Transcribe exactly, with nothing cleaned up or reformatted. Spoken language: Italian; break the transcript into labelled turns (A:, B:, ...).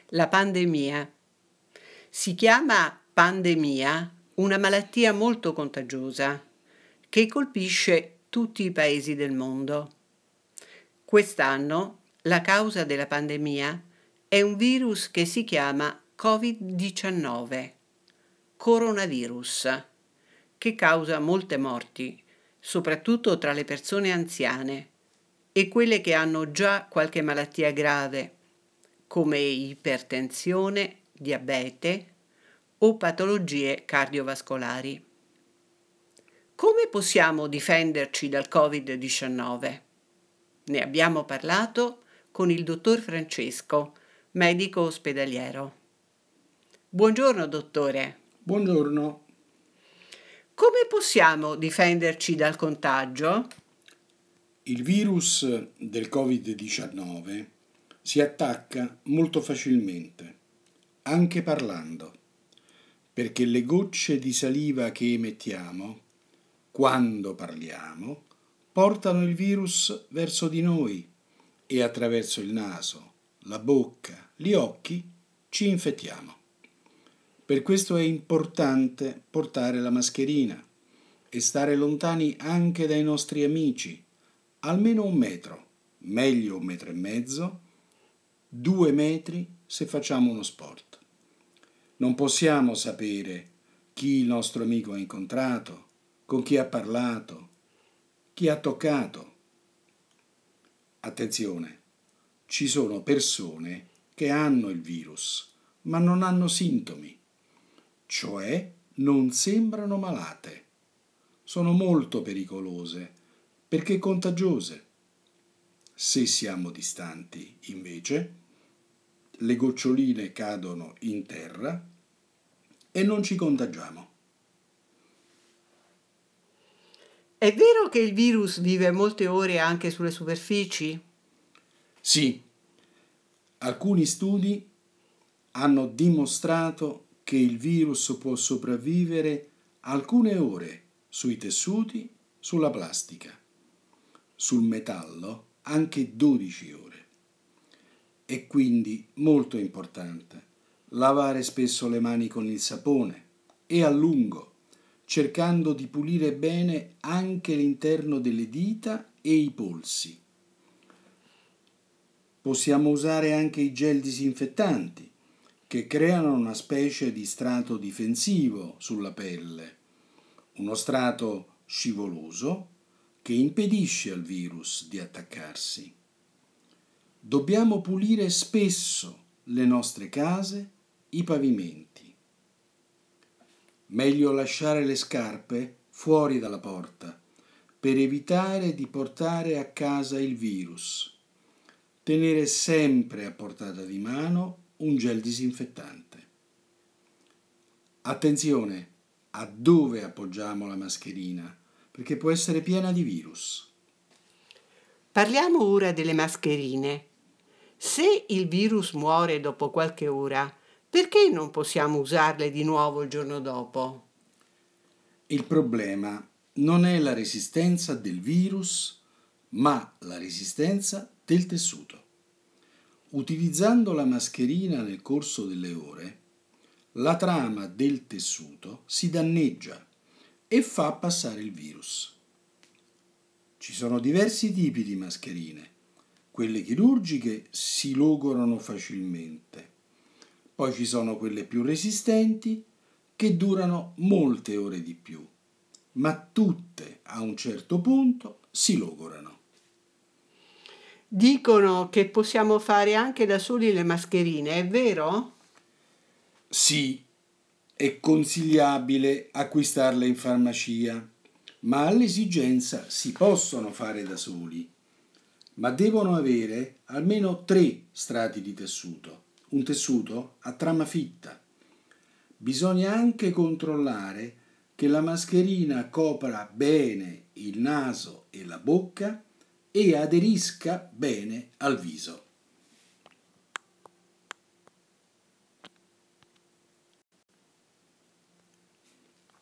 A: La pandemia. Si chiama pandemia una malattia molto contagiosa che colpisce tutti i paesi del mondo. Quest'anno la causa della pandemia è un virus che si chiama covid diciannove, coronavirus, che causa molte morti, soprattutto tra le persone anziane e quelle che hanno già qualche malattia grave, come ipertensione, diabete o patologie cardiovascolari. Come possiamo difenderci dal covid diciannove? Ne abbiamo parlato con il dottor Francesco, medico ospedaliero. Buongiorno dottore.
B: Buongiorno.
A: Come possiamo difenderci dal contagio?
B: Il virus del covid diciannove si attacca molto facilmente, anche parlando, perché le gocce di saliva che emettiamo, quando parliamo, portano il virus verso di noi e attraverso il naso, la bocca, gli occhi ci infettiamo. Per questo è importante portare la mascherina e stare lontani anche dai nostri amici, almeno un metro, meglio un metro e mezzo, due metri se facciamo uno sport. Non possiamo sapere chi il nostro amico ha incontrato, con chi ha parlato, chi ha toccato. Attenzione, ci sono persone che hanno il virus, ma non hanno sintomi, cioè non sembrano malate. Sono molto pericolose perché contagiose. Se siamo distanti, invece, le goccioline cadono in terra e non ci contagiamo.
A: È vero che il virus vive molte ore anche sulle superfici?
B: Sì, alcuni studi hanno dimostrato che il virus può sopravvivere alcune ore sui tessuti, sulla plastica, sul metallo anche dodici ore. È quindi molto importante lavare spesso le mani con il sapone e a lungo, cercando di pulire bene anche l'interno delle dita e i polsi. Possiamo usare anche i gel disinfettanti, che creano una specie di strato difensivo sulla pelle, uno strato scivoloso che impedisce al virus di attaccarsi. Dobbiamo pulire spesso le nostre case, i pavimenti. Meglio lasciare le scarpe fuori dalla porta per evitare di portare a casa il virus. Tenere sempre a portata di mano un gel disinfettante. Attenzione a dove appoggiamo la mascherina, perché può essere piena di virus.
A: Parliamo ora delle mascherine. Se il virus muore dopo qualche ora, perché non possiamo usarle di nuovo il giorno dopo?
B: Il problema non è la resistenza del virus, ma la resistenza del tessuto. Utilizzando la mascherina nel corso delle ore, la trama del tessuto si danneggia e fa passare il virus. Ci sono diversi tipi di mascherine. Quelle chirurgiche si logorano facilmente. Poi ci sono quelle più resistenti che durano molte ore di più, ma tutte a un certo punto si logorano.
A: Dicono che possiamo fare anche da soli le mascherine, è vero?
B: Sì, è consigliabile acquistarle in farmacia, ma all'esigenza si possono fare da soli, ma devono avere almeno tre strati di tessuto, un tessuto a trama fitta. Bisogna anche controllare che la mascherina copra bene il naso e la bocca e aderisca bene al viso.